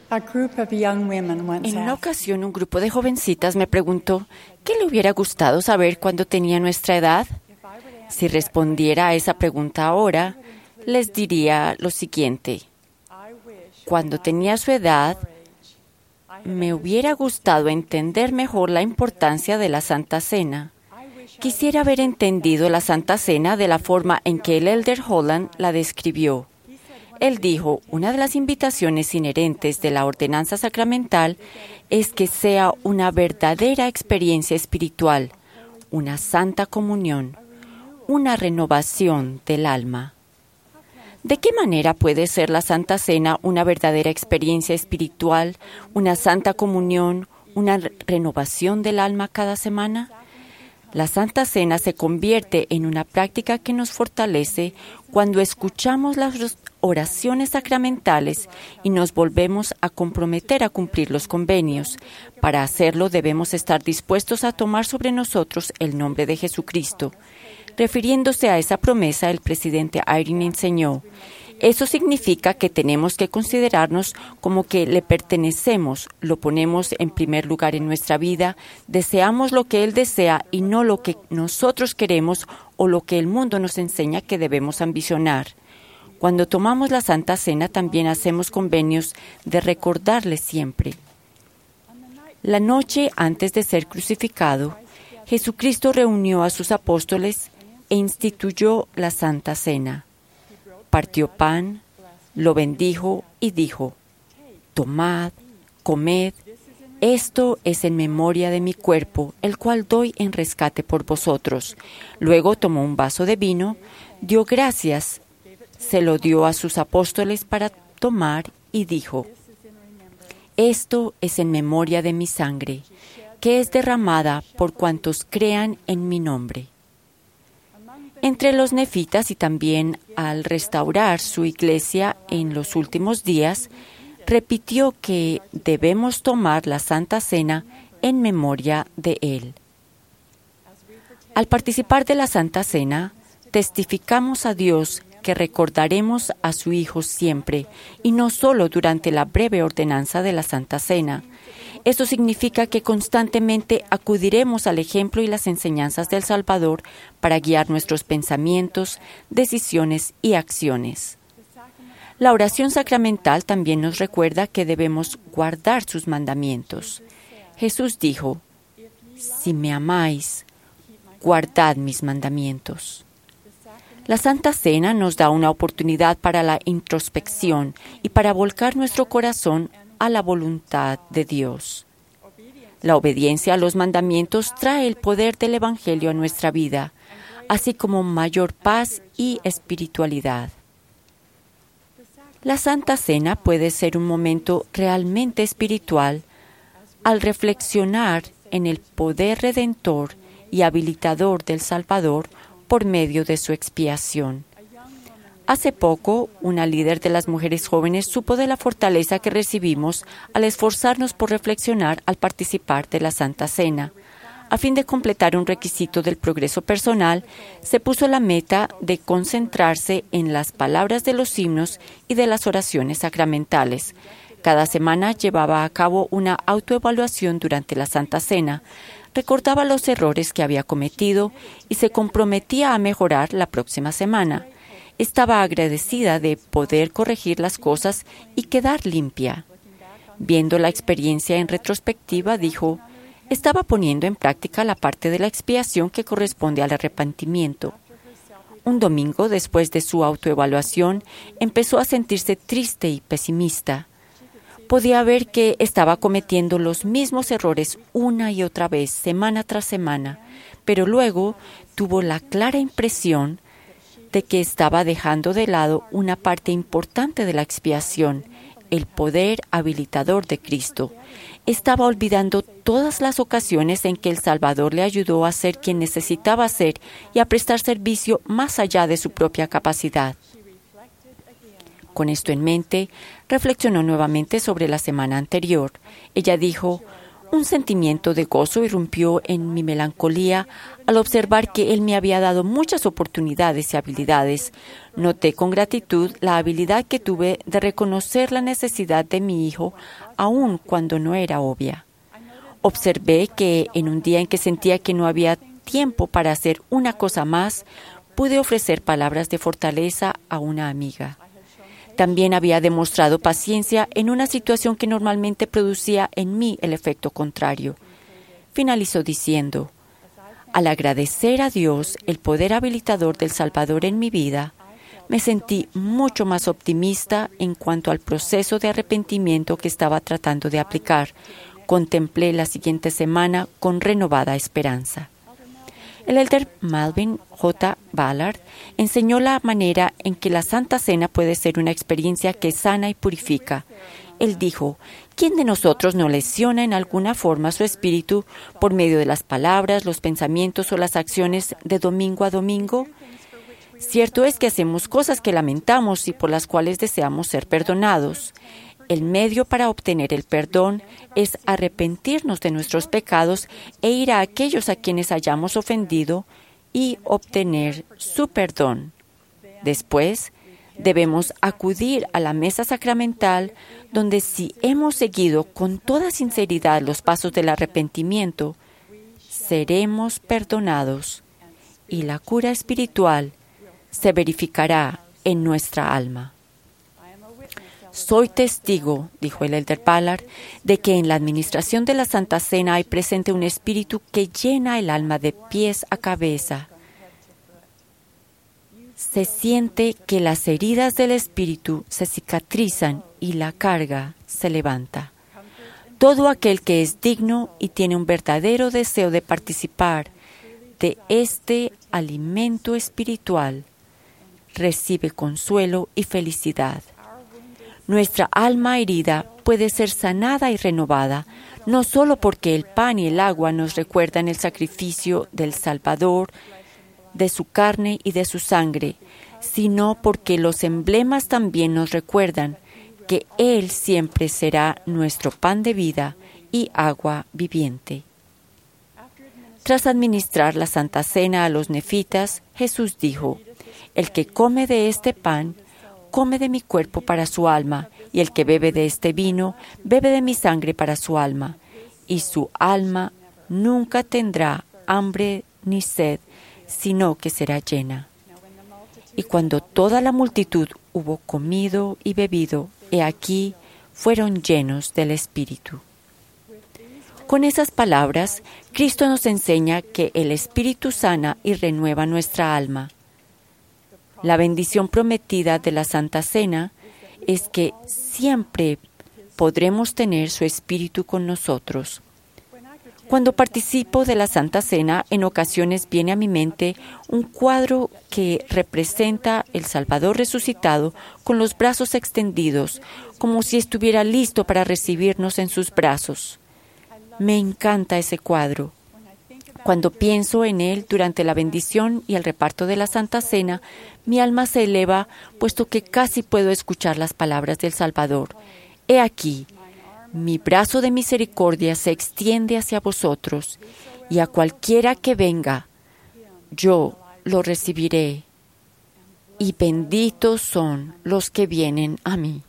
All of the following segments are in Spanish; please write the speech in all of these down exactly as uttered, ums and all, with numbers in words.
A group of young women once En una asked, ocasión, un grupo de jovencitas me preguntó qué le hubiera gustado saber cuando tenía nuestra edad. Si respondiera a esa pregunta ahora, les diría lo siguiente. Cuando tenía su edad, me hubiera gustado entender mejor la importancia de la Santa Cena. Quisiera haber entendido la Santa Cena de la forma en que el Elder Holland la describió. Él dijo, una de las invitaciones inherentes de la ordenanza sacramental es que sea una verdadera experiencia espiritual, una santa comunión, una renovación del alma. ¿De qué manera puede ser la Santa Cena una verdadera experiencia espiritual, una santa comunión, una renovación del alma cada semana? La Santa Cena se convierte en una práctica que nos fortalece cuando escuchamos las oraciones sacramentales y nos volvemos a comprometer a cumplir los convenios. Para hacerlo debemos estar dispuestos a tomar sobre nosotros el nombre de Jesucristo. Refiriéndose a esa promesa, el presidente Eyring enseñó, eso significa que tenemos que considerarnos como que le pertenecemos, lo ponemos en primer lugar en nuestra vida, deseamos lo que Él desea y no lo que nosotros queremos o lo que el mundo nos enseña que debemos ambicionar. Cuando tomamos la Santa Cena también hacemos convenios de recordarle siempre. La noche antes de ser crucificado, Jesucristo reunió a sus apóstoles e instituyó la Santa Cena. Partió pan, lo bendijo y dijo, tomad, comed, esto es en memoria de mi cuerpo, el cual doy en rescate por vosotros. Luego tomó un vaso de vino, dio gracias, se lo dio a sus apóstoles para tomar y dijo, esto es en memoria de mi sangre, que es derramada por cuantos crean en mi nombre. Entre los nefitas y también al restaurar su iglesia en los últimos días, repitió que debemos tomar la Santa Cena en memoria de Él. Al participar de la Santa Cena, testificamos a Dios que recordaremos a su Hijo siempre, y no solo durante la breve ordenanza de la Santa Cena. Esto significa que constantemente acudiremos al ejemplo y las enseñanzas del Salvador para guiar nuestros pensamientos, decisiones y acciones. La oración sacramental también nos recuerda que debemos guardar sus mandamientos. Jesús dijo, si me amáis, guardad mis mandamientos. La Santa Cena nos da una oportunidad para la introspección y para volcar nuestro corazón a la voluntad de Dios. La obediencia a los mandamientos trae el poder del Evangelio a nuestra vida, así como mayor paz y espiritualidad. La Santa Cena puede ser un momento realmente espiritual al reflexionar en el poder redentor y habilitador del Salvador por medio de su expiación. Hace poco, una líder de las mujeres jóvenes supo de la fortaleza que recibimos al esforzarnos por reflexionar al participar de la Santa Cena. A fin de completar un requisito del progreso personal, se puso la meta de concentrarse en las palabras de los himnos y de las oraciones sacramentales. Cada semana llevaba a cabo una autoevaluación durante la Santa Cena, recordaba los errores que había cometido y se comprometía a mejorar la próxima semana. Estaba agradecida de poder corregir las cosas y quedar limpia. Viendo la experiencia en retrospectiva, dijo, estaba poniendo en práctica la parte de la expiación que corresponde al arrepentimiento. Un domingo, después de su autoevaluación, empezó a sentirse triste y pesimista. Podía ver que estaba cometiendo los mismos errores una y otra vez, semana tras semana, pero luego tuvo la clara impresión de que estaba dejando de lado una parte importante de la expiación, el poder habilitador de Cristo. Estaba olvidando todas las ocasiones en que el Salvador le ayudó a ser quien necesitaba ser y a prestar servicio más allá de su propia capacidad. Con esto en mente, reflexionó nuevamente sobre la semana anterior. Ella dijo, Un sentimiento de gozo irrumpió en mi melancolía al observar que Él me había dado muchas oportunidades y habilidades. Noté con gratitud la habilidad que tuve de reconocer la necesidad de mi hijo, aun cuando no era obvia. Observé que en un día en que sentía que no había tiempo para hacer una cosa más, pude ofrecer palabras de fortaleza a una amiga. También había demostrado paciencia en una situación que normalmente producía en mí el efecto contrario. Finalizó diciendo: al agradecer a Dios el poder habilitador del Salvador en mi vida, me sentí mucho más optimista en cuanto al proceso de arrepentimiento que estaba tratando de aplicar. Contemplé la siguiente semana con renovada esperanza. El elder Malvin J. Ballard enseñó la manera en que la Santa Cena puede ser una experiencia que sana y purifica. Él dijo: ¿quién de nosotros no lesiona en alguna forma su espíritu por medio de las palabras, los pensamientos o las acciones de domingo a domingo? Cierto es que hacemos cosas que lamentamos y por las cuales deseamos ser perdonados. El medio para obtener el perdón es arrepentirnos de nuestros pecados e ir a aquellos a quienes hayamos ofendido y obtener su perdón. Después, debemos acudir a la mesa sacramental, donde si hemos seguido con toda sinceridad los pasos del arrepentimiento, seremos perdonados y la cura espiritual se verificará en nuestra alma. Soy testigo, dijo el elder Ballard, de que en la administración de la Santa Cena hay presente un espíritu que llena el alma de pies a cabeza. Se siente que las heridas del espíritu se cicatrizan y la carga se levanta. Todo aquel que es digno y tiene un verdadero deseo de participar de este alimento espiritual recibe consuelo y felicidad. Nuestra alma herida puede ser sanada y renovada, no solo porque el pan y el agua nos recuerdan el sacrificio del Salvador, de su carne y de su sangre, sino porque los emblemas también nos recuerdan que Él siempre será nuestro pan de vida y agua viviente. Tras administrar la Santa Cena a los nefitas, Jesús dijo: el que come de este pan, come de mi cuerpo para su alma, y el que bebe de este vino, bebe de mi sangre para su alma, y su alma nunca tendrá hambre ni sed, sino que será llena. Y cuando toda la multitud hubo comido y bebido, he aquí, fueron llenos del Espíritu. Con esas palabras, Cristo nos enseña que el Espíritu sana y renueva nuestra alma. La bendición prometida de la Santa Cena es que siempre podremos tener su Espíritu con nosotros. Cuando participo de la Santa Cena, en ocasiones viene a mi mente un cuadro que representa el Salvador resucitado con los brazos extendidos, como si estuviera listo para recibirnos en sus brazos. Me encanta ese cuadro. Cuando pienso en él durante la bendición y el reparto de la Santa Cena, mi alma se eleva, puesto que casi puedo escuchar las palabras del Salvador. He aquí, mi brazo de misericordia se extiende hacia vosotros, y a cualquiera que venga, yo lo recibiré, y benditos son los que vienen a mí.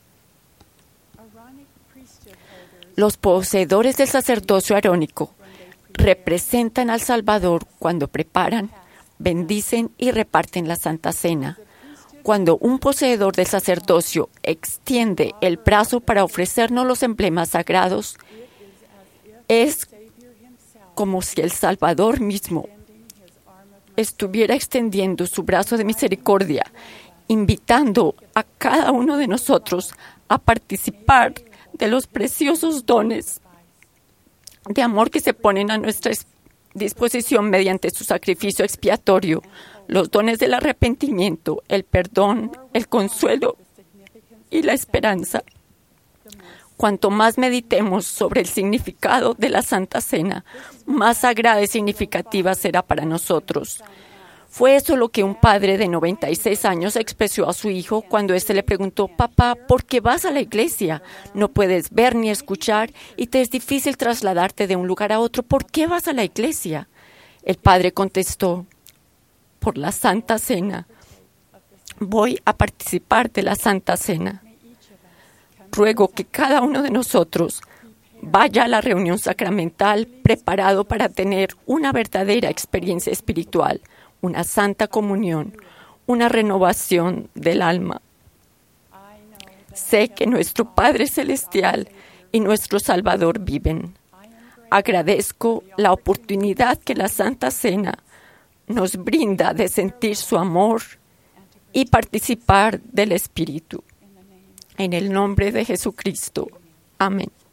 Los poseedores del sacerdocio arónico representan al Salvador cuando preparan, bendicen y reparten la Santa Cena. Cuando un poseedor del sacerdocio extiende el brazo para ofrecernos los emblemas sagrados, es como si el Salvador mismo estuviera extendiendo su brazo de misericordia, invitando a cada uno de nosotros a participar de los preciosos dones de amor que se ponen a nuestra disposición mediante su sacrificio expiatorio, los dones del arrepentimiento, el perdón, el consuelo y la esperanza. Cuanto más meditemos sobre el significado de la Santa Cena, más sagrada y significativa será para nosotros. Fue eso lo que un padre de noventa y seis años expresó a su hijo cuando éste le preguntó: papá, ¿por qué vas a la iglesia? No puedes ver ni escuchar y te es difícil trasladarte de un lugar a otro. ¿Por qué vas a la iglesia? El padre contestó: por la Santa Cena. Voy a participar de la Santa Cena. Ruego que cada uno de nosotros vaya a la reunión sacramental preparado para tener una verdadera experiencia espiritual, una santa comunión, una renovación del alma. Sé que nuestro Padre Celestial y nuestro Salvador viven. Agradezco la oportunidad que la Santa Cena nos brinda de sentir su amor y participar del Espíritu. En el nombre de Jesucristo. Amén.